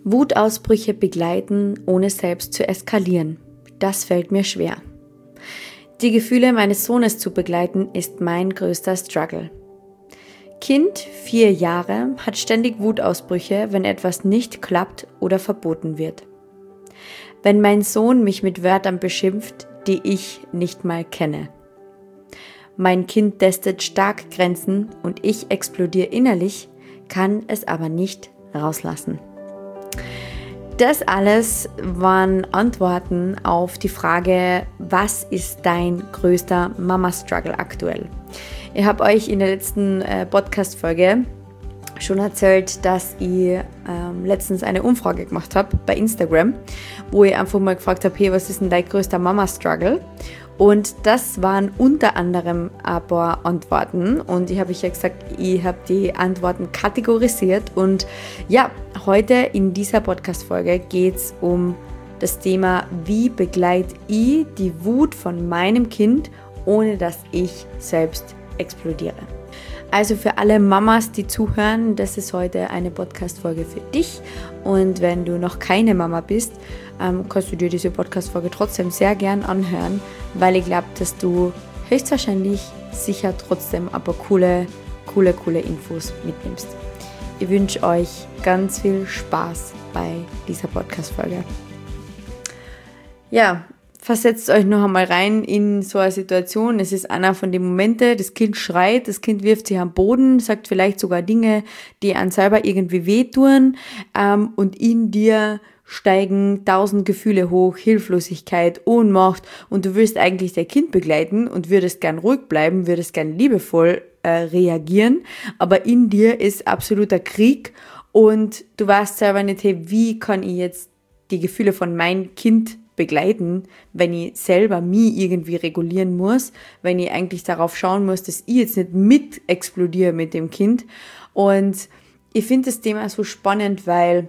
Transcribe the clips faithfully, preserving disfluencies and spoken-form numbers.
Wutausbrüche begleiten, ohne selbst zu eskalieren. Das fällt mir schwer. Die Gefühle meines Sohnes zu begleiten, ist mein größter Struggle. Kind, vier Jahre, hat ständig Wutausbrüche, wenn etwas nicht klappt oder verboten wird. Wenn mein Sohn mich mit Wörtern beschimpft, die ich nicht mal kenne. Mein Kind testet stark Grenzen und ich explodiere innerlich, kann es aber nicht rauslassen. Das alles waren Antworten auf die Frage, was ist dein größter Mama-Struggle aktuell? Ich habe euch in der letzten äh, Podcast-Folge schon erzählt, dass ich ähm, letztens eine Umfrage gemacht habe bei Instagram, wo ich einfach mal gefragt habe, hey, was ist denn dein größter Mama-Struggle? Und das waren unter anderem ein paar Antworten und ich habe euch ja gesagt, ich habe die Antworten kategorisiert und ja, heute in dieser Podcast-Folge geht es um das Thema, wie begleite ich die Wut von meinem Kind, ohne dass ich selbst explodiere. Also für alle Mamas, die zuhören, das ist heute eine Podcast-Folge für dich. Und wenn du noch keine Mama bist, ähm, kannst du dir diese Podcast-Folge trotzdem sehr gern anhören, weil ich glaube, dass du höchstwahrscheinlich sicher trotzdem aber coole, coole, coole Infos mitnimmst. Ich wünsche euch ganz viel Spaß bei dieser Podcast-Folge. Ja, versetzt euch noch einmal rein in so eine Situation. Es ist einer von den Momenten, das Kind schreit, das Kind wirft sich am Boden, sagt vielleicht sogar Dinge, die einem selber irgendwie wehtun, ähm, und in dir steigen tausend Gefühle hoch, Hilflosigkeit, Ohnmacht und du willst eigentlich dein Kind begleiten und würdest gern ruhig bleiben, würdest gern liebevoll äh, reagieren, aber in dir ist absoluter Krieg und du weißt selber nicht, hey, wie kann ich jetzt die Gefühle von meinem Kind begleiten, wenn ich selber mich irgendwie regulieren muss, wenn ich eigentlich darauf schauen muss, dass ich jetzt nicht mit explodiere mit dem Kind. Und ich finde das Thema so spannend, weil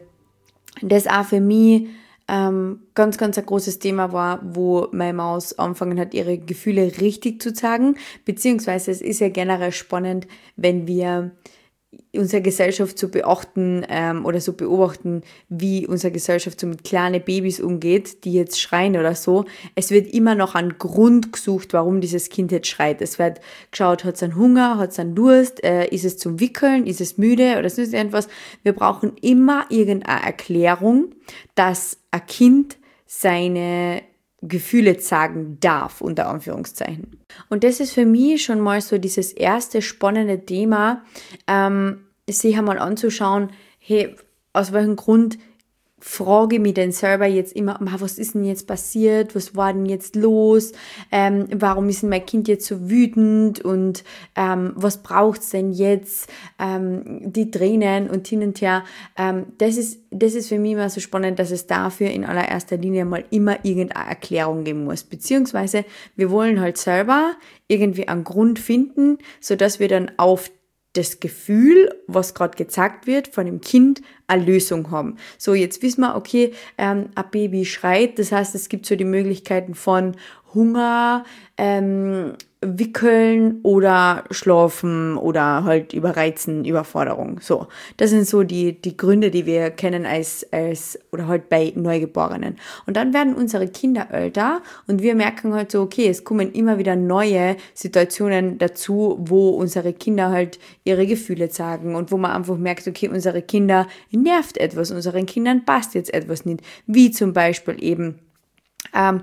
das auch für mich ähm, ganz, ganz ein großes Thema war, wo meine Maus angefangen hat, ihre Gefühle richtig zu zeigen, beziehungsweise es ist ja generell spannend, wenn wir unsere Gesellschaft zu beachten ähm, oder so beobachten, wie unsere Gesellschaft so mit kleinen Babys umgeht, die jetzt schreien oder so. Es wird immer noch ein Grund gesucht, warum dieses Kind jetzt schreit. Es wird geschaut, hat es einen Hunger, hat es einen Durst, äh, ist es zum Wickeln, ist es müde oder sonst irgendwas. Wir brauchen immer irgendeine Erklärung, dass ein Kind seine Gefühle zeigen darf, unter Anführungszeichen. Und das ist für mich schon mal so dieses erste spannende Thema, ähm, sich einmal anzuschauen, hey, aus welchem Grund frage ich mich denn selber jetzt immer, was ist denn jetzt passiert, was war denn jetzt los, ähm, warum ist denn mein Kind jetzt so wütend und ähm, was braucht es denn jetzt, ähm, die Tränen und hin und her. Ähm, das ist, das ist für mich immer so spannend, dass es dafür in allererster Linie mal immer irgendeine Erklärung geben muss, beziehungsweise wir wollen halt selber irgendwie einen Grund finden, sodass wir dann auf das Gefühl, was gerade gezeigt wird, von dem Kind eine Lösung haben. So, jetzt wissen wir, okay, ähm, ein Baby schreit, das heißt, es gibt so die Möglichkeiten von Hunger, ähm, Wickeln oder Schlafen oder halt Überreizen, Überforderung. So, das sind so die die Gründe, die wir kennen als als oder halt bei Neugeborenen. Und dann werden unsere Kinder älter und wir merken halt so, okay, es kommen immer wieder neue Situationen dazu, wo unsere Kinder halt ihre Gefühle zeigen und wo man einfach merkt, okay, unsere Kinder nervt etwas, unseren Kindern passt jetzt etwas nicht, wie zum Beispiel eben Ähm,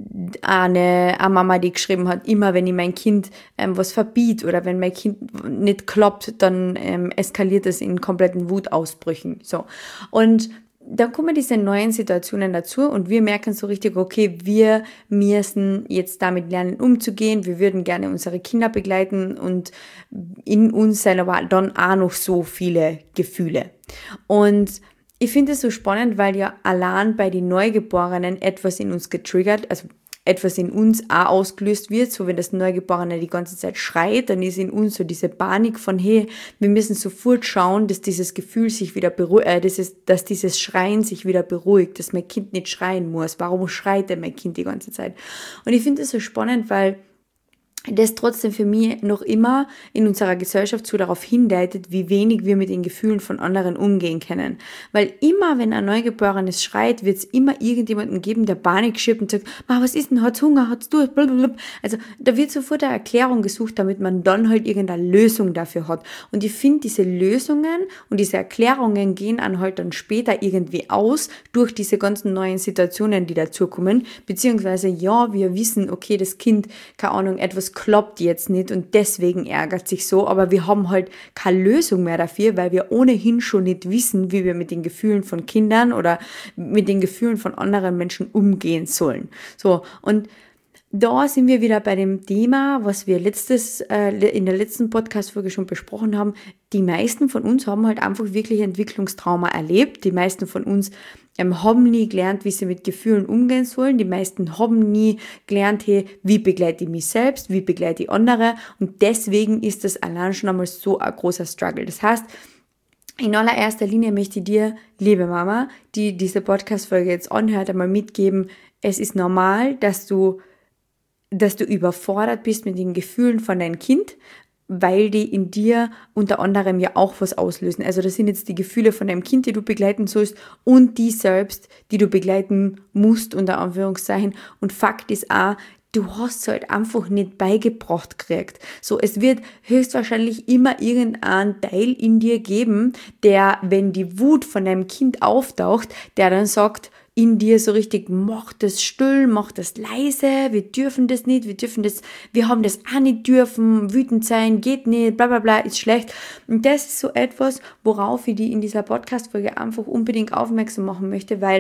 eine, eine Mama, die geschrieben hat, immer wenn ich mein Kind ähm, was verbiete oder wenn mein Kind nicht klappt, dann ähm, eskaliert es in kompletten Wutausbrüchen. So. Und dann kommen diese neuen Situationen dazu und wir merken so richtig, okay, wir müssen jetzt damit lernen umzugehen, wir würden gerne unsere Kinder begleiten und in uns sind aber dann auch noch so viele Gefühle. Und ich finde es so spannend, weil ja allein bei den Neugeborenen etwas in uns getriggert, also etwas in uns auch ausgelöst wird, so wenn das Neugeborene die ganze Zeit schreit, dann ist in uns so diese Panik von, hey, wir müssen sofort schauen, dass dieses Gefühl sich wieder beruhigt, äh, dass, es, dass dieses Schreien sich wieder beruhigt, dass mein Kind nicht schreien muss. Warum schreit denn mein Kind die ganze Zeit? Und ich finde es so spannend, weil das trotzdem für mich noch immer in unserer Gesellschaft so darauf hindeutet, wie wenig wir mit den Gefühlen von anderen umgehen können. Weil immer, wenn ein Neugeborenes schreit, wird es immer irgendjemanden geben, der Panik schiebt und sagt, Ma, was ist denn, hat's Hunger, hat's Durst, blablabla. Also da wird sofort eine Erklärung gesucht, damit man dann halt irgendeine Lösung dafür hat. Und ich finde, diese Lösungen und diese Erklärungen gehen dann halt dann später irgendwie aus durch diese ganzen neuen Situationen, die dazukommen. Beziehungsweise, ja, wir wissen, okay, das Kind, keine Ahnung, etwas klappt jetzt nicht und deswegen ärgert sich so, aber wir haben halt keine Lösung mehr dafür, weil wir ohnehin schon nicht wissen, wie wir mit den Gefühlen von Kindern oder mit den Gefühlen von anderen Menschen umgehen sollen. So, und da sind wir wieder bei dem Thema, was wir letztes, äh, in der letzten Podcast-Folge schon besprochen haben. Die meisten von uns haben halt einfach wirklich Entwicklungstrauma erlebt. Die meisten von uns ähm, haben nie gelernt, wie sie mit Gefühlen umgehen sollen. Die meisten haben nie gelernt, hey, wie begleite ich mich selbst, wie begleite ich andere. Und deswegen ist das allein schon einmal so ein großer Struggle. Das heißt, in allererster Linie möchte ich dir, liebe Mama, die diese Podcast-Folge jetzt anhört, einmal mitgeben, es ist normal, dass du dass du überfordert bist mit den Gefühlen von deinem Kind, weil die in dir unter anderem ja auch was auslösen. Also das sind jetzt die Gefühle von deinem Kind, die du begleiten sollst und die selbst, die du begleiten musst, unter Anführungszeichen. Und Fakt ist auch, du hast es halt einfach nicht beigebracht gekriegt. So, es wird höchstwahrscheinlich immer irgendeinen Teil in dir geben, der, wenn die Wut von deinem Kind auftaucht, der dann sagt, in dir so richtig, mach das still, mach das leise, wir dürfen das nicht, wir dürfen das, wir haben das auch nicht dürfen, wütend sein, geht nicht, bla bla bla, ist schlecht. Und das ist so etwas, worauf ich die in dieser Podcast-Folge einfach unbedingt aufmerksam machen möchte, weil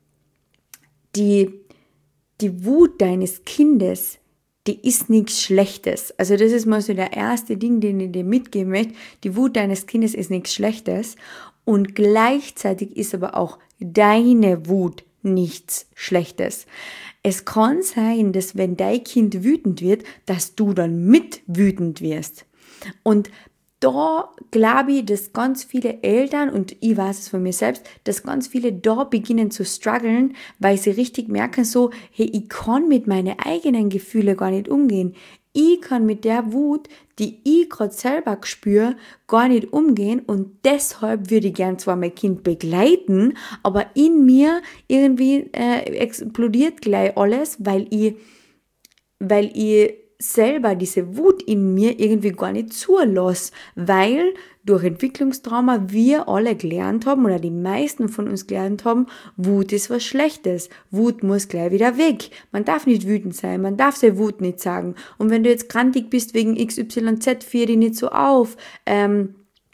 die, die Wut deines Kindes, die ist nichts Schlechtes. Also das ist mal so der erste Ding, den ich dir mitgeben möchte. Die Wut deines Kindes ist nichts Schlechtes und gleichzeitig ist aber auch deine Wut nichts Schlechtes. Es kann sein, dass wenn dein Kind wütend wird, dass du dann mit wütend wirst. Und da glaube ich, dass ganz viele Eltern, und ich weiß es von mir selbst, dass ganz viele da beginnen zu strugglen, weil sie richtig merken so, hey, ich kann mit meinen eigenen Gefühlen gar nicht umgehen. Ich kann mit der Wut, die ich gerade selber spüre, gar nicht umgehen und deshalb würde ich gern zwar mein Kind begleiten, aber in mir irgendwie äh, explodiert gleich alles, weil ich, weil ich selber diese Wut in mir irgendwie gar nicht zulasse, weil durch Entwicklungstrauma wir alle gelernt haben oder die meisten von uns gelernt haben, Wut ist was Schlechtes. Wut muss gleich wieder weg. Man darf nicht wütend sein, man darf seine Wut nicht sagen. Und wenn du jetzt krantig bist wegen X Y Z, führ dich nicht so auf. Ähm,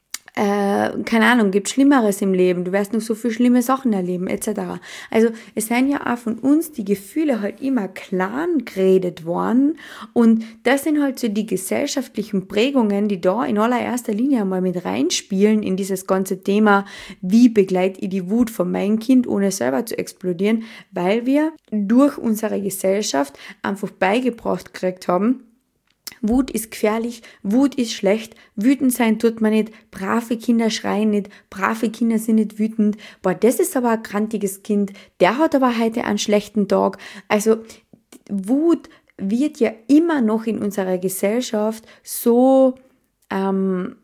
Äh, keine Ahnung, gibt Schlimmeres im Leben, du wirst noch so viele schlimme Sachen erleben, et cetera. Also es sind ja auch von uns die Gefühle halt immer klein geredet worden und das sind halt so die gesellschaftlichen Prägungen, die da in allererster Linie einmal mit reinspielen in dieses ganze Thema, wie begleite ich die Wut von meinem Kind, ohne selber zu explodieren, weil wir durch unsere Gesellschaft einfach beigebracht gekriegt haben, Wut ist gefährlich, Wut ist schlecht, wütend sein tut man nicht, brave Kinder schreien nicht, brave Kinder sind nicht wütend, boah, das ist aber ein krantiges Kind, der hat aber heute einen schlechten Tag. Also Wut wird ja immer noch in unserer Gesellschaft so ähm,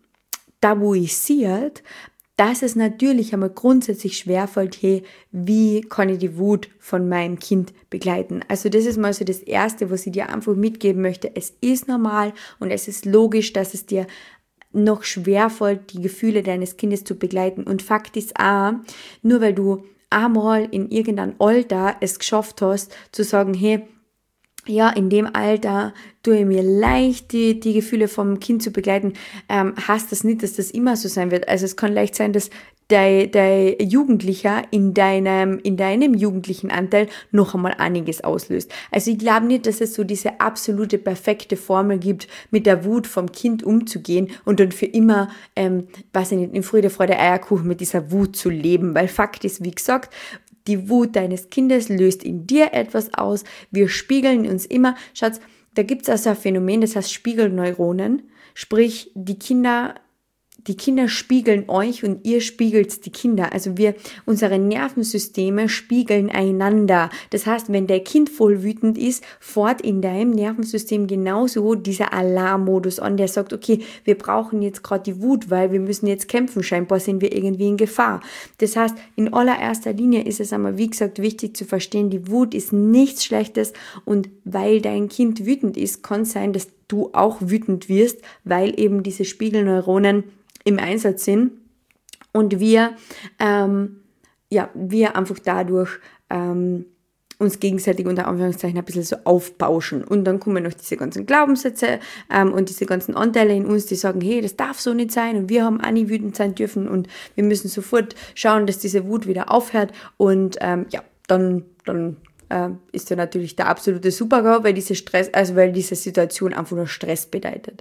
tabuisiert, dass es natürlich einmal grundsätzlich schwerfällt, hey, wie kann ich die Wut von meinem Kind begleiten? Also das ist mal so das Erste, was ich dir einfach mitgeben möchte. Es ist normal und es ist logisch, dass es dir noch schwerfällt, die Gefühle deines Kindes zu begleiten. Und Fakt ist auch, nur weil du einmal in irgendeinem Alter es geschafft hast, zu sagen, hey, ja, in dem Alter tue ich mir leicht, die, die Gefühle vom Kind zu begleiten, ähm, heißt das nicht, dass das immer so sein wird. Also es kann leicht sein, dass dein, dein Jugendlicher in deinem, in deinem jugendlichen Anteil noch einmal einiges auslöst. Also ich glaube nicht, dass es so diese absolute perfekte Formel gibt, mit der Wut vom Kind umzugehen und dann für immer, ähm, weiß ich nicht, in Freude, Freude, Eierkuchen mit dieser Wut zu leben. Weil Fakt ist, wie gesagt, die Wut deines Kindes löst in dir etwas aus. Wir spiegeln uns immer. Schatz, da gibt es also ein Phänomen, das heißt Spiegelneuronen. Sprich, die Kinder die Kinder spiegeln euch und ihr spiegelt die Kinder. Also wir, unsere Nervensysteme spiegeln einander. Das heißt, wenn der Kind voll wütend ist, fährt in deinem Nervensystem genauso dieser Alarmmodus an, der sagt, okay, wir brauchen jetzt gerade die Wut, weil wir müssen jetzt kämpfen, scheinbar sind wir irgendwie in Gefahr. Das heißt, in allererster Linie ist es einmal, wie gesagt, wichtig zu verstehen, die Wut ist nichts Schlechtes und weil dein Kind wütend ist, kann es sein, dass du auch wütend wirst, weil eben diese Spiegelneuronen im Einsatz sind und wir, ähm, ja, wir einfach dadurch ähm, uns gegenseitig unter Anführungszeichen ein bisschen so aufbauschen. Und dann kommen noch diese ganzen Glaubenssätze ähm, und diese ganzen Anteile in uns, die sagen, hey, das darf so nicht sein und wir haben auch nicht wütend sein dürfen und wir müssen sofort schauen, dass diese Wut wieder aufhört und ähm, ja, dann, dann äh, ist ja natürlich der absolute Super-GAU, weil diese Stress, also weil diese Situation einfach nur Stress bedeutet.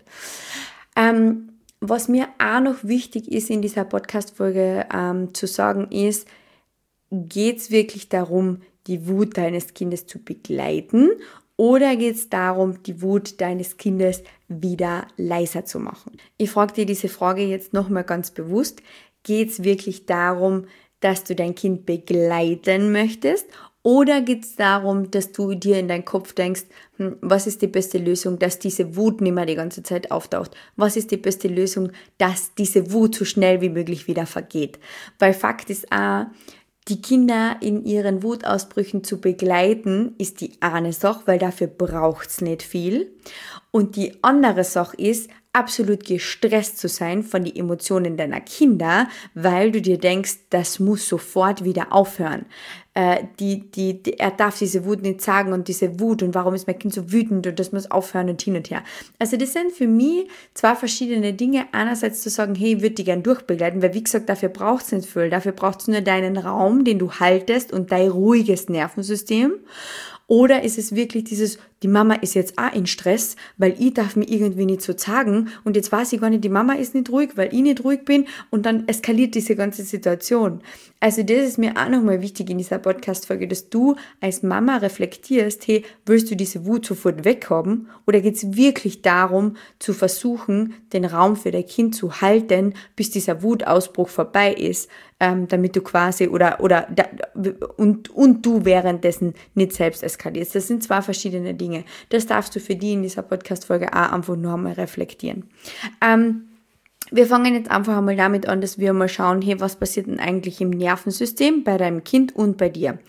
Ähm, Was mir auch noch wichtig ist in dieser Podcast-Folge ähm, zu sagen ist, geht es wirklich darum, die Wut deines Kindes zu begleiten oder geht es darum, die Wut deines Kindes wieder leiser zu machen? Ich frage dir diese Frage jetzt nochmal ganz bewusst. Geht es wirklich darum, dass du dein Kind begleiten möchtest? Oder geht es darum, dass du dir in deinen Kopf denkst, hm, was ist die beste Lösung, dass diese Wut nicht mehr die ganze Zeit auftaucht? Was ist die beste Lösung, dass diese Wut so schnell wie möglich wieder vergeht? Weil Fakt ist auch, die Kinder in ihren Wutausbrüchen zu begleiten, ist die eine Sache, weil dafür braucht es nicht viel. Und die andere Sache ist, absolut gestresst zu sein von den Emotionen deiner Kinder, weil du dir denkst, das muss sofort wieder aufhören. Äh, die, die, die, er darf diese Wut nicht sagen und diese Wut und warum ist mein Kind so wütend und das muss aufhören und hin und her. Also das sind für mich zwei verschiedene Dinge. Einerseits zu sagen, hey, ich würde dich gern durchbegleiten, weil wie gesagt, dafür braucht es nicht viel. Dafür braucht es nur deinen Raum, den du haltest und dein ruhiges Nervensystem. Oder ist es wirklich dieses, die Mama ist jetzt auch in Stress, weil ich darf mir irgendwie nicht so sagen und jetzt weiß ich gar nicht, die Mama ist nicht ruhig, weil ich nicht ruhig bin und dann eskaliert diese ganze Situation. Also das ist mir auch nochmal wichtig in dieser Podcast-Folge, dass du als Mama reflektierst, hey, willst du diese Wut sofort weghaben oder geht es wirklich darum, zu versuchen, den Raum für dein Kind zu halten, bis dieser Wutausbruch vorbei ist, ähm, damit du quasi oder, oder da, und, und du währenddessen nicht selbst eskalierst. Das sind zwei verschiedene Dinge. Das darfst du für die in dieser Podcast-Folge auch einfach nur einmal reflektieren. Ähm, wir fangen jetzt einfach einmal damit an, dass wir mal schauen, hey, was passiert denn eigentlich im Nervensystem bei deinem Kind und bei dir?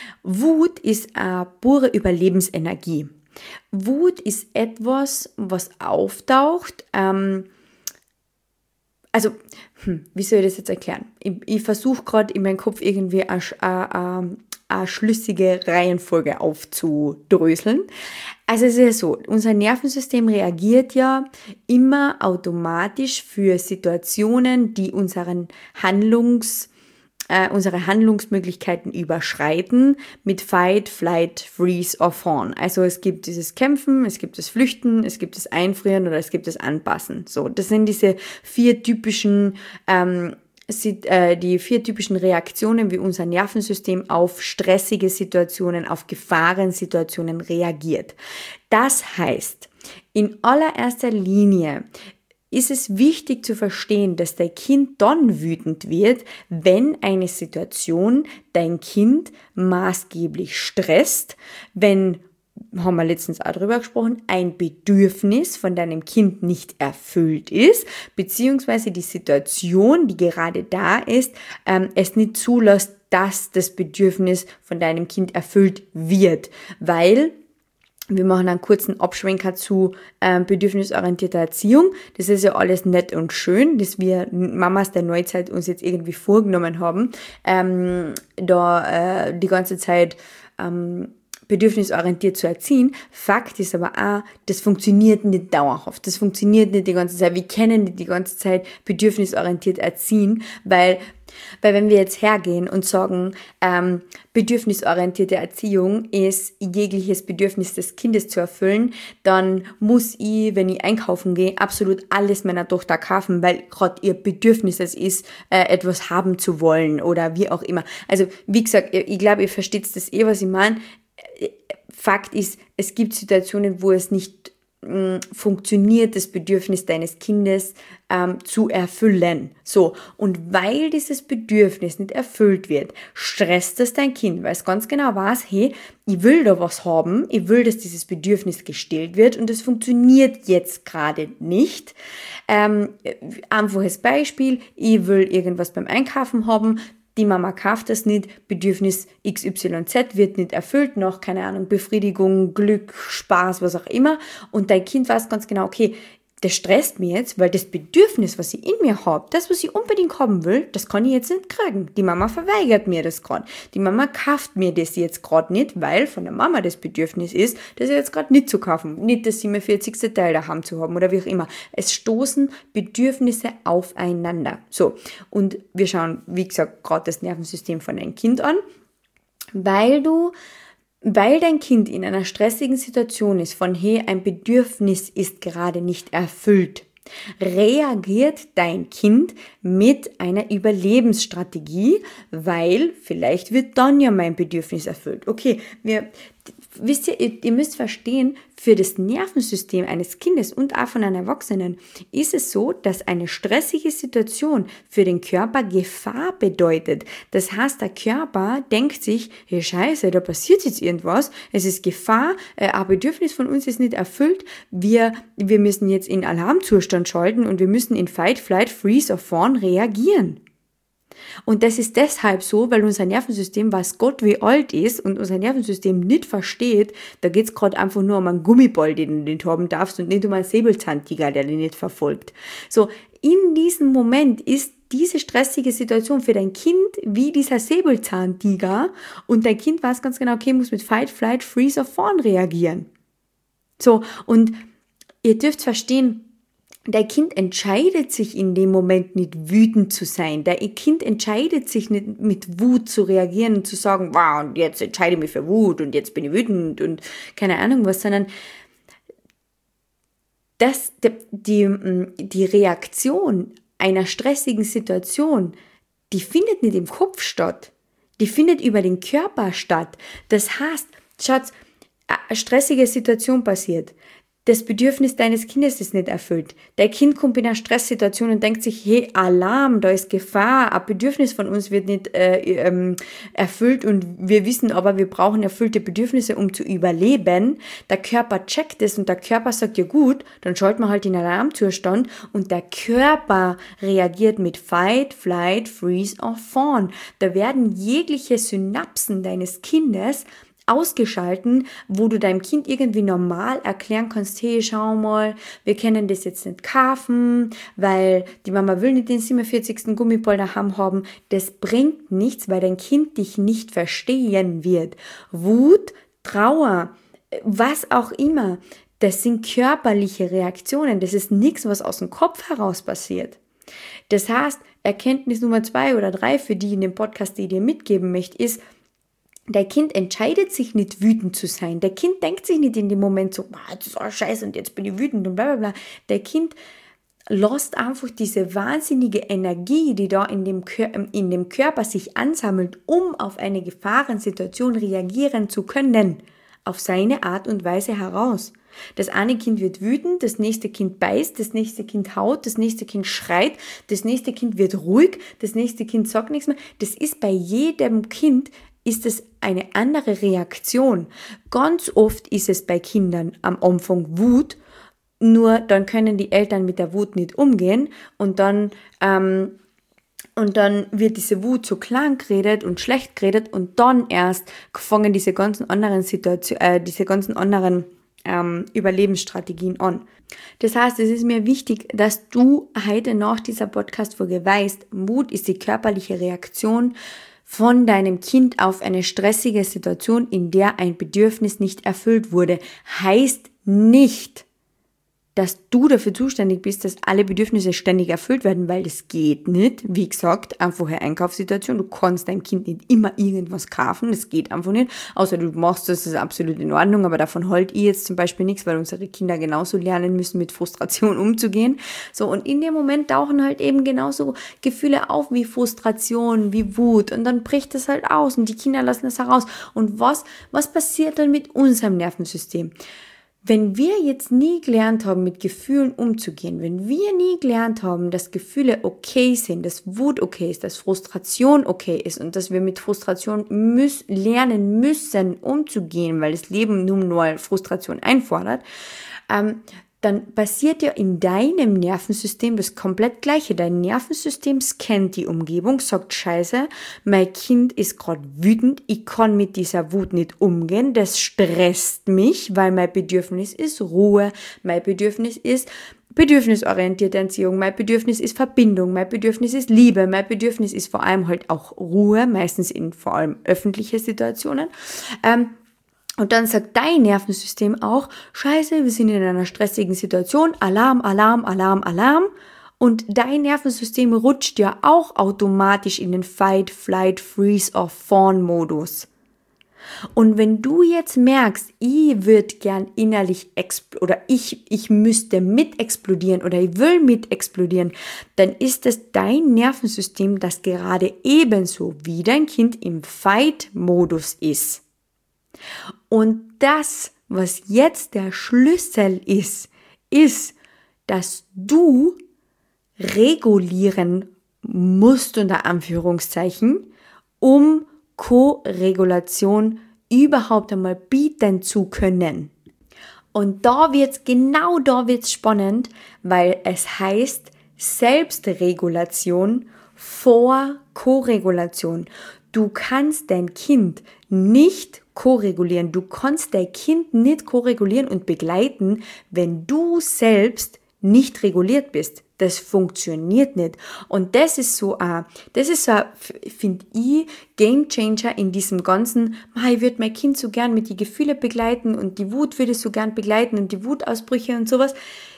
Wut ist eine pure Überlebensenergie. Wut ist etwas, was auftaucht, ähm, also, hm, wie soll ich das jetzt erklären? Ich, ich versuche gerade in meinem Kopf irgendwie eine, eine, eine schlüssige Reihenfolge aufzudröseln. Also es ist ja so, unser Nervensystem reagiert ja immer automatisch für Situationen, die unseren Handlungs unsere Handlungsmöglichkeiten überschreiten mit Fight, Flight, Freeze or Fawn. Also es gibt dieses Kämpfen, es gibt das Flüchten, es gibt das Einfrieren oder es gibt das Anpassen. So, das sind diese vier typischen, ähm, die vier typischen Reaktionen, wie unser Nervensystem auf stressige Situationen, auf Gefahrensituationen reagiert. Das heißt, in allererster Linie ist es wichtig zu verstehen, dass dein Kind dann wütend wird, wenn eine Situation dein Kind maßgeblich stresst, wenn, haben wir letztens auch drüber gesprochen, ein Bedürfnis von deinem Kind nicht erfüllt ist, beziehungsweise die Situation, die gerade da ist, ähm, es nicht zulässt, dass das Bedürfnis von deinem Kind erfüllt wird, weil wir machen einen kurzen Abschwenker zu ähm, bedürfnisorientierter Erziehung. Das ist ja alles nett und schön, dass wir Mamas der Neuzeit uns jetzt irgendwie vorgenommen haben, ähm, da äh, die ganze Zeit ähm, bedürfnisorientiert zu erziehen. Fakt ist aber auch, das funktioniert nicht dauerhaft. Das funktioniert nicht die ganze Zeit. Wir können nicht die ganze Zeit bedürfnisorientiert erziehen, weil Weil wenn wir jetzt hergehen und sagen, ähm, bedürfnisorientierte Erziehung ist jegliches Bedürfnis des Kindes zu erfüllen, dann muss ich, wenn ich einkaufen gehe, absolut alles meiner Tochter kaufen, weil gerade ihr Bedürfnis es ist, äh, etwas haben zu wollen oder wie auch immer. Also wie gesagt, ich, ich glaube, ihr versteht das eh, was ich meine. Fakt ist, es gibt Situationen, wo es nicht mh, funktioniert das Bedürfnis deines Kindes ähm, zu erfüllen. So, und weil dieses Bedürfnis nicht erfüllt wird, stresst es dein Kind, weil es ganz genau weiß, hey, ich will da was haben, ich will, dass dieses Bedürfnis gestillt wird und das funktioniert jetzt gerade nicht. Ähm, einfaches Beispiel, ich will irgendwas beim Einkaufen haben, die Mama kauft das nicht, Bedürfnis X Y Z wird nicht erfüllt, noch, keine Ahnung, Befriedigung, Glück, Spaß, was auch immer. Und dein Kind weiß ganz genau, okay, das stresst mich jetzt, weil das Bedürfnis, was ich in mir habe, das, was ich unbedingt haben will, das kann ich jetzt nicht kriegen. Die Mama verweigert mir das gerade. Die Mama kauft mir das jetzt gerade nicht, weil von der Mama das Bedürfnis ist, das jetzt gerade nicht zu kaufen. Nicht das siebenundvierzigste Teil daheim zu haben oder wie auch immer. Es stoßen Bedürfnisse aufeinander. So, und wir schauen, wie gesagt, gerade das Nervensystem von deinem Kind an, weil du Weil dein Kind in einer stressigen Situation ist, von hey, ein Bedürfnis ist gerade nicht erfüllt, reagiert dein Kind mit einer Überlebensstrategie, weil vielleicht wird dann ja mein Bedürfnis erfüllt. Okay, wir, wisst ihr, ihr, ihr müsst verstehen, für das Nervensystem eines Kindes und auch von einem Erwachsenen ist es so, dass eine stressige Situation für den Körper Gefahr bedeutet. Das heißt, der Körper denkt sich, hey Scheiße, da passiert jetzt irgendwas, es ist Gefahr, ein Bedürfnis von uns ist nicht erfüllt, wir, wir müssen jetzt in Alarmzustand schalten und wir müssen in Fight, Flight, Freeze or Fawn reagieren. Und das ist deshalb so, weil unser Nervensystem, was Gott wie alt ist und unser Nervensystem nicht versteht, da geht's gerade einfach nur um einen Gummiball, den du nicht haben darfst und nicht um einen Säbelzahntiger, der dich nicht verfolgt. So, in diesem Moment ist diese stressige Situation für dein Kind wie dieser Säbelzahntiger und dein Kind weiß ganz genau, okay, muss mit Fight, Flight, Freeze or Fawn reagieren. So, und ihr dürft verstehen, dein Kind entscheidet sich in dem Moment nicht wütend zu sein. Dein Kind entscheidet sich nicht mit Wut zu reagieren und zu sagen, wow, und jetzt entscheide ich mich für Wut und jetzt bin ich wütend und keine Ahnung was, sondern das, die, die Reaktion einer stressigen Situation, die findet nicht im Kopf statt. Die findet über den Körper statt. Das heißt, Schatz, eine stressige Situation passiert. Das Bedürfnis deines Kindes ist nicht erfüllt. Dein Kind kommt in eine Stresssituation und denkt sich, hey, Alarm, da ist Gefahr, ein Bedürfnis von uns wird nicht äh, ähm, erfüllt und wir wissen aber, wir brauchen erfüllte Bedürfnisse, um zu überleben. Der Körper checkt es und der Körper sagt, ja gut, dann schalten wir halt in Alarmzustand und der Körper reagiert mit Fight, Flight, Freeze or Fawn. Da werden jegliche Synapsen deines Kindes ausgeschalten, wo du deinem Kind irgendwie normal erklären kannst, hey, schau mal, wir können das jetzt nicht kaufen, weil die Mama will nicht den siebenundvierzigsten Gummiball daheim haben. Das bringt nichts, weil dein Kind dich nicht verstehen wird. Wut, Trauer, was auch immer, das sind körperliche Reaktionen. Das ist nichts, was aus dem Kopf heraus passiert. Das heißt, Erkenntnis Nummer zwei oder drei für die in dem Podcast, die ich dir mitgeben möchte, ist, dein Kind entscheidet sich nicht, wütend zu sein. Der Kind denkt sich nicht in dem Moment so, ah, das ist alles scheiße und jetzt bin ich wütend und bla bla bla. Der Kind lässt einfach diese wahnsinnige Energie, die da in dem, Kör- in dem Körper sich ansammelt, um auf eine Gefahrensituation reagieren zu können, auf seine Art und Weise heraus. Das eine Kind wird wütend, das nächste Kind beißt, das nächste Kind haut, das nächste Kind schreit, das nächste Kind wird ruhig, das nächste Kind sagt nichts mehr. Das ist bei jedem Kind ist es eine andere Reaktion. Ganz oft ist es bei Kindern am Anfang Wut, nur dann können die Eltern mit der Wut nicht umgehen und dann, ähm, und dann wird diese Wut so klein geredet und schlecht geredet und dann erst fangen diese ganzen anderen Situationen, äh, diese ganzen anderen ähm, Überlebensstrategien an. Das heißt, es ist mir wichtig, dass du heute nach dieser Podcast-Folge weißt, Wut ist die körperliche Reaktion von deinem Kind auf eine stressige Situation, in der ein Bedürfnis nicht erfüllt wurde. Heißt nicht, dass du dafür zuständig bist, dass alle Bedürfnisse ständig erfüllt werden, weil das geht nicht. Wie gesagt, einfach eine Einkaufssituation. Du kannst deinem Kind nicht immer irgendwas kaufen. Das geht einfach nicht. Außer du machst das, das ist absolut in Ordnung. Aber davon halt ich jetzt zum Beispiel nichts, weil unsere Kinder genauso lernen müssen, mit Frustration umzugehen. So, und in dem Moment tauchen halt eben genauso Gefühle auf wie Frustration, wie Wut. Und dann bricht das halt aus und die Kinder lassen das heraus. Und was, was passiert dann mit unserem Nervensystem? Wenn wir jetzt nie gelernt haben, mit Gefühlen umzugehen, wenn wir nie gelernt haben, dass Gefühle okay sind, dass Wut okay ist, dass Frustration okay ist und dass wir mit Frustration müß, lernen müssen, umzugehen, weil das Leben nun mal Frustration einfordert, ähm, dann passiert ja in deinem Nervensystem das komplett Gleiche. Dein Nervensystem scannt die Umgebung, sagt, Scheiße, mein Kind ist gerade wütend, ich kann mit dieser Wut nicht umgehen, das stresst mich, weil mein Bedürfnis ist Ruhe, mein Bedürfnis ist bedürfnisorientierte Erziehung, mein Bedürfnis ist Verbindung, mein Bedürfnis ist Liebe, mein Bedürfnis ist vor allem halt auch Ruhe, meistens in vor allem öffentliche Situationen. Ähm, Und dann sagt dein Nervensystem auch, Scheiße, wir sind in einer stressigen Situation, Alarm, Alarm, Alarm, Alarm. Und dein Nervensystem rutscht ja auch automatisch in den Fight, Flight, Freeze or Fawn-Modus. Und wenn du jetzt merkst, ich würde gern innerlich expl- oder ich, ich müsste mit explodieren oder ich will mit explodieren, dann ist es dein Nervensystem, das gerade ebenso wie dein Kind im Fight-Modus ist. Und das, was jetzt der Schlüssel ist, ist, dass du regulieren musst, unter Anführungszeichen, um Co-Regulation überhaupt einmal bieten zu können. Und da wird's, genau da wird's spannend, weil es heißt Selbstregulation vor Co-Regulation. Du kannst dein Kind nicht ko-regulieren. Du kannst dein Kind nicht ko-regulieren und begleiten, wenn du selbst nicht reguliert bist. Das funktioniert nicht. Und das ist so ein, das ist so ein, finde ich, Game Changer in diesem ganzen, ich würde mein Kind so gern mit die Gefühle begleiten und die Wut würde so gern begleiten und die Wutausbrüche und sowas.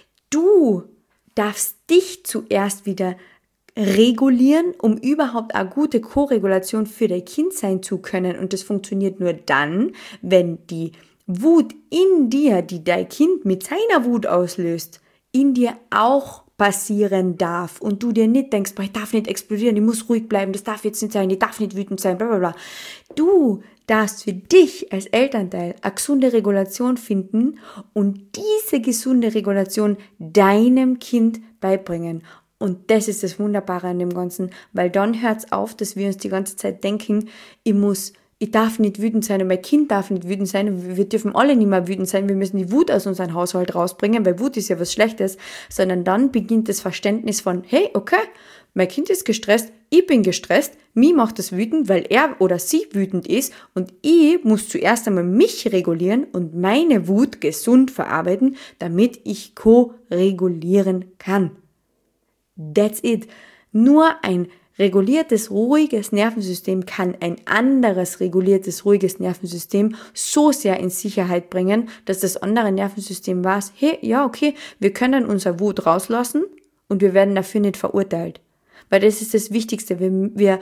Du darfst dich zuerst wieder regulieren, um überhaupt eine gute Ko-Regulation für dein Kind sein zu können. Und das funktioniert nur dann, wenn die Wut in dir, die dein Kind mit seiner Wut auslöst, in dir auch passieren darf und du dir nicht denkst, boah, ich darf nicht explodieren, ich muss ruhig bleiben, das darf jetzt nicht sein, ich darf nicht wütend sein, bla bla bla. Du darfst für dich als Elternteil eine gesunde Regulation finden und diese gesunde Regulation deinem Kind beibringen. Und das ist das Wunderbare an dem Ganzen, weil dann hört's auf, dass wir uns die ganze Zeit denken, ich muss, ich darf nicht wütend sein und mein Kind darf nicht wütend sein, wir dürfen alle nicht mehr wütend sein, wir müssen die Wut aus unserem Haushalt rausbringen, weil Wut ist ja was Schlechtes, sondern dann beginnt das Verständnis von, hey, okay, mein Kind ist gestresst, ich bin gestresst, mich macht das wütend, weil er oder sie wütend ist und ich muss zuerst einmal mich regulieren und meine Wut gesund verarbeiten, damit ich ko-regulieren kann. That's it. Nur ein reguliertes, ruhiges Nervensystem kann ein anderes reguliertes, ruhiges Nervensystem so sehr in Sicherheit bringen, dass das andere Nervensystem weiß, hey, ja, okay, wir können unsere Wut rauslassen und wir werden dafür nicht verurteilt. Weil das ist das Wichtigste. Wir, wir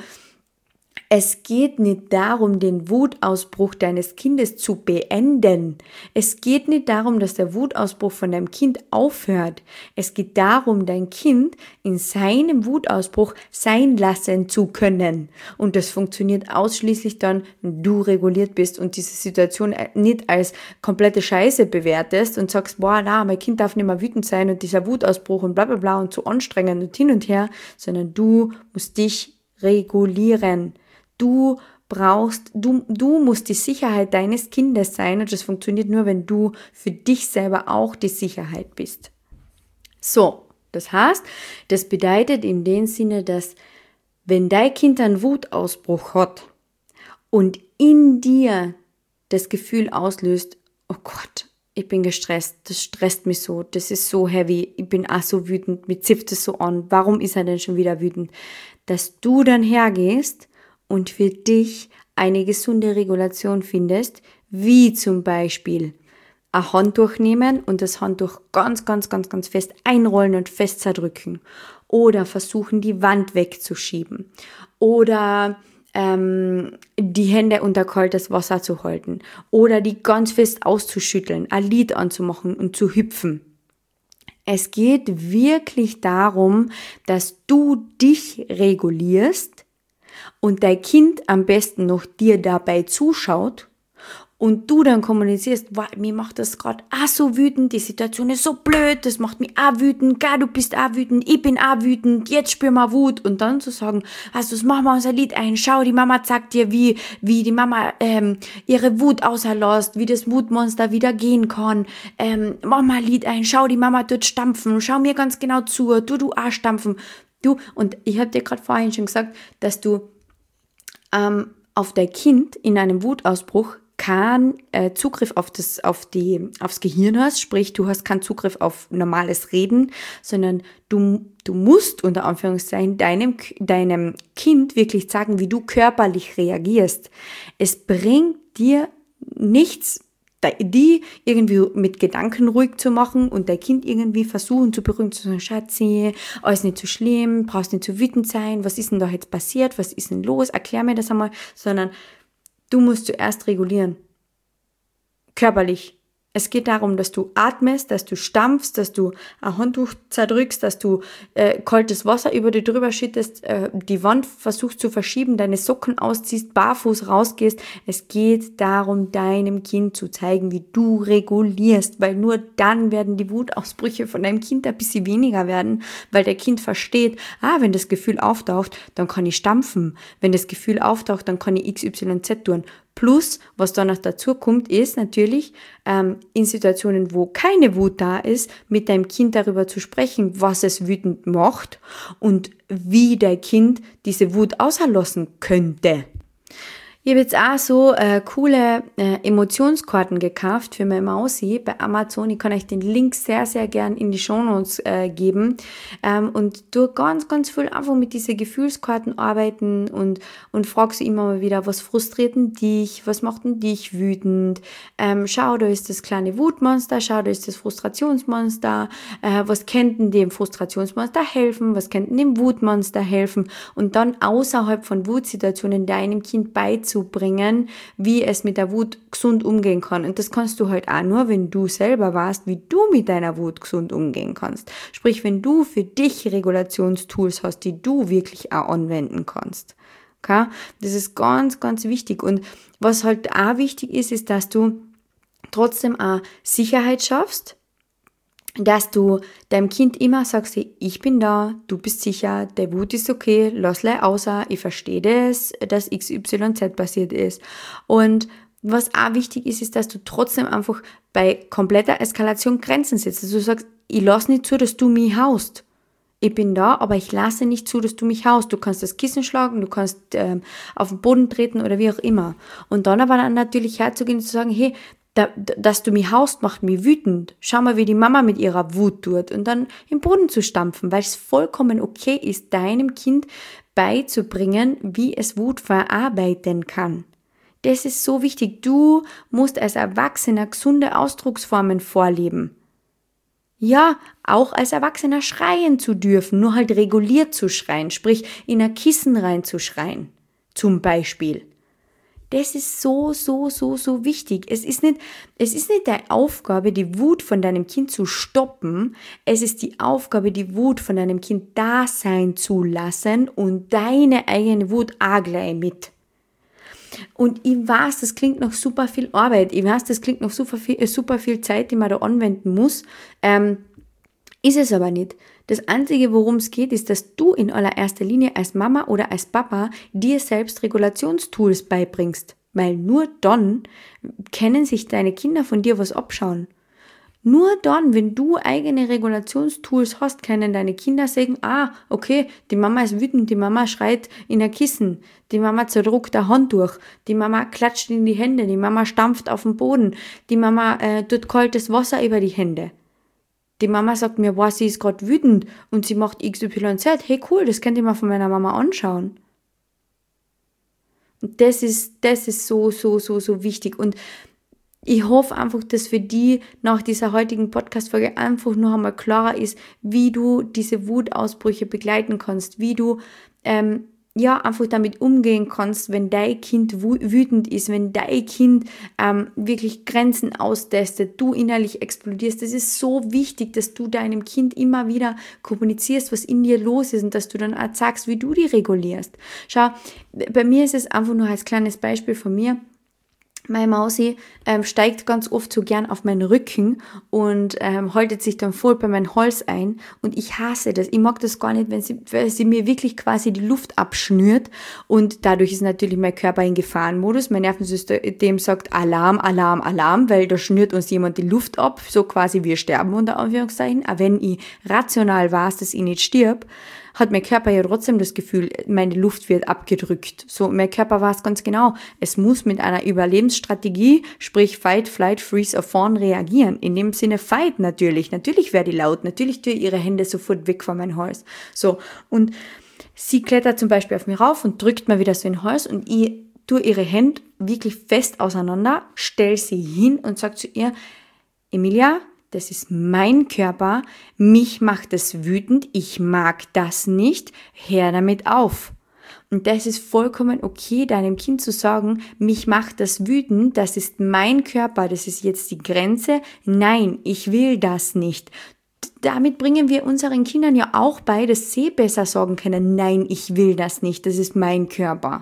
Es geht nicht darum, den Wutausbruch deines Kindes zu beenden. Es geht nicht darum, dass der Wutausbruch von deinem Kind aufhört. Es geht darum, dein Kind in seinem Wutausbruch sein lassen zu können. Und das funktioniert ausschließlich dann, wenn du reguliert bist und diese Situation nicht als komplette Scheiße bewertest und sagst, boah, na, mein Kind darf nicht mehr wütend sein und dieser Wutausbruch und bla bla bla und zu anstrengend und hin und her, sondern du musst dich regulieren. Du brauchst, du, du musst die Sicherheit deines Kindes sein und das funktioniert nur, wenn du für dich selber auch die Sicherheit bist. So, das heißt, das bedeutet in dem Sinne, dass wenn dein Kind einen Wutausbruch hat und in dir das Gefühl auslöst, oh Gott, ich bin gestresst, das stresst mich so, das ist so heavy, ich bin auch so wütend, mir zipft es so an, warum ist er denn schon wieder wütend? Dass du dann hergehst und für dich eine gesunde Regulation findest, wie zum Beispiel ein Handtuch nehmen und das Handtuch ganz, ganz, ganz, ganz fest einrollen und fest zerdrücken oder versuchen, die Wand wegzuschieben oder ähm, die Hände unter kaltes Wasser zu halten oder die ganz fest auszuschütteln, ein Lied anzumachen und zu hüpfen. Es geht wirklich darum, dass du dich regulierst und dein Kind am besten noch dir dabei zuschaut und du dann kommunizierst, wow, mir macht das gerade auch so wütend, die Situation ist so blöd, das macht mich auch wütend, gar du bist auch wütend, ich bin auch wütend, jetzt spür mal Wut und dann zu sagen, also das machen wir unser Lied ein, schau, die Mama sagt dir, wie wie die Mama ähm, ihre Wut auserlässt, wie das Wutmonster wieder gehen kann, ähm, mach mal ein Lied ein, schau, die Mama tut stampfen, schau mir ganz genau zu, du, du auch stampfen, du, und ich habe dir gerade vorhin schon gesagt, dass du ähm, auf dein Kind in einem Wutausbruch keinen äh, Zugriff auf das, auf die, aufs Gehirn hast, sprich, du hast keinen Zugriff auf normales Reden, sondern du, du musst unter Anführungszeichen deinem, deinem Kind wirklich sagen, wie du körperlich reagierst. Es bringt dir nichts, die irgendwie mit Gedanken ruhig zu machen und dein Kind irgendwie versuchen zu beruhigen, zu sagen, Schatzi, alles nicht so schlimm, brauchst nicht so wütend sein, was ist denn da jetzt passiert, was ist denn los, erklär mir das einmal, sondern du musst zuerst regulieren. Körperlich. Es geht darum, dass du atmest, dass du stampfst, dass du ein Handtuch zerdrückst, dass du äh, kaltes Wasser über dich drüber schüttest, äh, die Wand versuchst zu verschieben, deine Socken ausziehst, barfuß rausgehst. Es geht darum, deinem Kind zu zeigen, wie du regulierst, weil nur dann werden die Wutausbrüche von deinem Kind ein bisschen weniger werden, weil der Kind versteht, ah, wenn das Gefühl auftaucht, dann kann ich stampfen. Wenn das Gefühl auftaucht, dann kann ich X Y Z tun. Plus, was da noch dazu kommt, ist natürlich, ähm, in Situationen, wo keine Wut da ist, mit deinem Kind darüber zu sprechen, was es wütend macht und wie dein Kind diese Wut auslassen könnte. Ich habe jetzt auch so äh, coole äh, Emotionskarten gekauft für meine Mausi bei Amazon. Ich kann euch den Link sehr, sehr gern in die Shownotes äh, geben. Ähm, und du ganz, ganz viel einfach mit diesen Gefühlskarten arbeiten und, und frag sie immer mal wieder, was frustriert denn dich? Was macht denn dich wütend? Ähm, schau, da ist das kleine Wutmonster, schau, da ist das Frustrationsmonster. Äh, was könnte denn dem Frustrationsmonster helfen? Was könnte dem Wutmonster helfen? Und dann außerhalb von Wutsituationen deinem Kind beizubringen, zu bringen, wie es mit der Wut gesund umgehen kann. Und das kannst du halt auch nur, wenn du selber weißt, wie du mit deiner Wut gesund umgehen kannst. Sprich, wenn du für dich Regulationstools hast, die du wirklich auch anwenden kannst. Okay? Das ist ganz, ganz wichtig. Und was halt auch wichtig ist, ist, dass du trotzdem auch Sicherheit schaffst, dass du deinem Kind immer sagst, ich bin da, du bist sicher, der Wut ist okay, lass lei außer, ich verstehe das, dass X Y Z passiert ist. Und was auch wichtig ist, ist, dass du trotzdem einfach bei kompletter Eskalation Grenzen setzt. Also du sagst, ich lasse nicht zu, dass du mich haust. Ich bin da, aber ich lasse nicht zu, dass du mich haust. Du kannst das Kissen schlagen, du kannst ähm, auf den Boden treten oder wie auch immer. Und dann aber dann natürlich herzugehen und zu sagen, hey, Da, dass du mich haust, macht mich wütend. Schau mal, wie die Mama mit ihrer Wut tut. Und dann im Boden zu stampfen, weil es vollkommen okay ist, deinem Kind beizubringen, wie es Wut verarbeiten kann. Das ist so wichtig. Du musst als Erwachsener gesunde Ausdrucksformen vorleben. Ja, auch als Erwachsener schreien zu dürfen, nur halt reguliert zu schreien, sprich in ein Kissen reinzuschreien, zum Beispiel. Das ist so, so, so, so wichtig. Es ist nicht, es ist nicht deine Aufgabe, die Wut von deinem Kind zu stoppen. Es ist die Aufgabe, die Wut von deinem Kind da sein zu lassen und deine eigene Wut auch gleich mit. Und ich weiß, das klingt noch super viel Arbeit. Ich weiß, das klingt noch super viel, super viel Zeit, die man da anwenden muss. Ähm, ist es aber nicht. Das Einzige, worum es geht, ist, dass du in allererster Linie als Mama oder als Papa dir selbst Regulationstools beibringst. Weil nur dann können sich deine Kinder von dir was abschauen. Nur dann, wenn du eigene Regulationstools hast, können deine Kinder sagen, ah, okay, die Mama ist wütend, die Mama schreit in ein Kissen, die Mama zerdruckt ein Handtuch, die Mama klatscht in die Hände, die Mama stampft auf den Boden, die Mama äh, tut kaltes Wasser über die Hände. Die Mama sagt mir, boah, sie ist gerade wütend und sie macht X Y Z. Hey, cool, das könnt ihr mal von meiner Mama anschauen. Und das ist, das ist so, so, so, so wichtig. Und ich hoffe einfach, dass für die nach dieser heutigen Podcast-Folge einfach noch einmal klarer ist, wie du diese Wutausbrüche begleiten kannst, wie du ähm, ja einfach damit umgehen kannst, wenn dein Kind wütend ist, wenn dein Kind ähm, wirklich Grenzen austestet, du innerlich explodierst. Das ist so wichtig, dass du deinem Kind immer wieder kommunizierst, was in dir los ist und dass du dann auch sagst, wie du die regulierst. Schau, bei mir ist es einfach nur als kleines Beispiel von mir. Meine Mausi ähm, steigt ganz oft so gern auf meinen Rücken und ähm, haltet sich dann voll bei meinem Hals ein und ich hasse das. Ich mag das gar nicht, wenn sie, weil sie mir wirklich quasi die Luft abschnürt und dadurch ist natürlich mein Körper in Gefahrenmodus. Mein Nervensystem sagt Alarm, Alarm, Alarm, weil da schnürt uns jemand die Luft ab, so quasi wir sterben unter Anführungszeichen. Aber wenn ich rational weiß, dass ich nicht stirb, hat mein Körper ja trotzdem das Gefühl, meine Luft wird abgedrückt. So, mein Körper weiß ganz genau, es muss mit einer Überlebensstrategie, sprich Fight, Flight, Freeze or Fawn reagieren. In dem Sinne Fight natürlich. Natürlich werde ich laut, natürlich tue ich ihre Hände sofort weg von meinem Hals. So, und sie klettert zum Beispiel auf mich rauf und drückt mir wieder so in den Hals und ich tue ihre Hände wirklich fest auseinander, stelle sie hin und sage zu ihr, Emilia, das ist mein Körper, mich macht es wütend, ich mag das nicht, hör damit auf. Und das ist vollkommen okay, deinem Kind zu sagen, mich macht das wütend, das ist mein Körper, das ist jetzt die Grenze, nein, ich will das nicht. Damit bringen wir unseren Kindern ja auch bei, dass sie besser sagen können, nein, ich will das nicht, das ist mein Körper.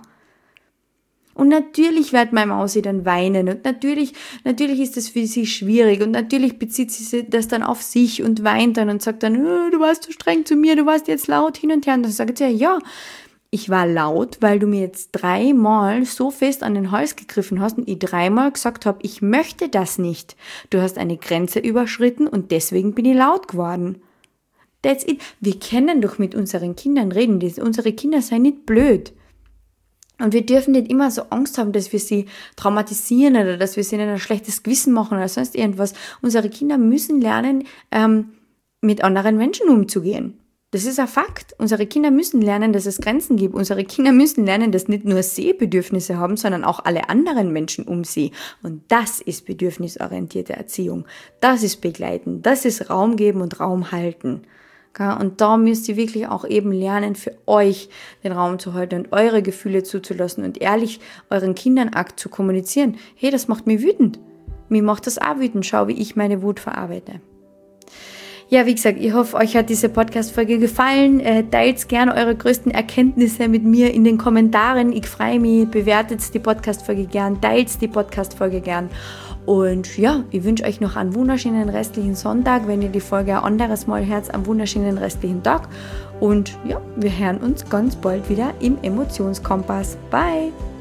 Und natürlich wird meine Mausi dann weinen und natürlich, natürlich ist das für sie schwierig und natürlich bezieht sie das dann auf sich und weint dann und sagt dann, oh, du warst so streng zu mir, du warst jetzt laut hin und her. Und dann sagt sie, ja, ich war laut, weil du mir jetzt dreimal so fest an den Hals gegriffen hast und ich dreimal gesagt habe, ich möchte das nicht. Du hast eine Grenze überschritten und deswegen bin ich laut geworden. That's it. Wir können doch mit unseren Kindern reden. Unsere Kinder seien nicht blöd. Und wir dürfen nicht immer so Angst haben, dass wir sie traumatisieren oder dass wir sie ihnen ein schlechtes Gewissen machen oder sonst irgendwas. Unsere Kinder müssen lernen, ähm, mit anderen Menschen umzugehen. Das ist ein Fakt. Unsere Kinder müssen lernen, dass es Grenzen gibt. Unsere Kinder müssen lernen, dass nicht nur sie Bedürfnisse haben, sondern auch alle anderen Menschen um sie. Und das ist bedürfnisorientierte Erziehung. Das ist Begleiten. Das ist Raum geben und Raum halten. Und da müsst ihr wirklich auch eben lernen, für euch den Raum zu halten und eure Gefühle zuzulassen und ehrlich euren Kindern Akt zu kommunizieren. Hey, das macht mich wütend. Mir macht das auch wütend. Schau, wie ich meine Wut verarbeite. Ja, wie gesagt, ich hoffe, euch hat diese Podcast-Folge gefallen. Äh, teilt gerne eure größten Erkenntnisse mit mir in den Kommentaren. Ich freue mich. Bewertet die Podcast-Folge gern. Teilt die Podcast-Folge gern. Und ja, ich wünsche euch noch einen wunderschönen restlichen Sonntag. Wenn ihr die Folge ein anderes Mal hört, einen wunderschönen restlichen Tag. Und ja, wir hören uns ganz bald wieder im Emotionskompass. Bye!